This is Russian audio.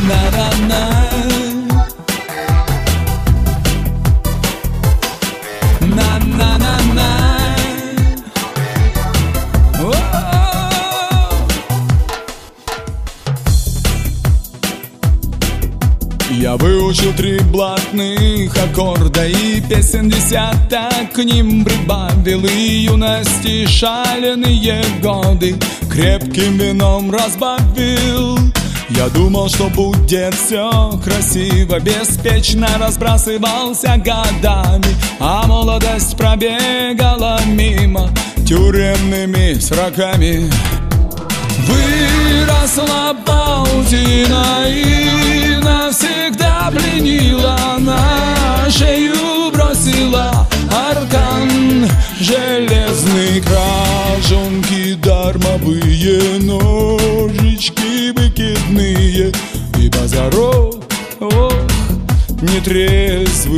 На-на-на. На-на-на-на. Я выучил 3 блатных аккорда и песен десяток к ним прибавил, и юности шаленые годы крепким вином разбавил. Я думал, что будет все красиво, беспечно разбрасывался годами, а молодость пробегала мимо тюремными сроками. Выросла паутина и навсегда пленила, на шею бросила аркан железный, крашенки дармовые, ножички выкидные и базарок, ох, нетрезвый.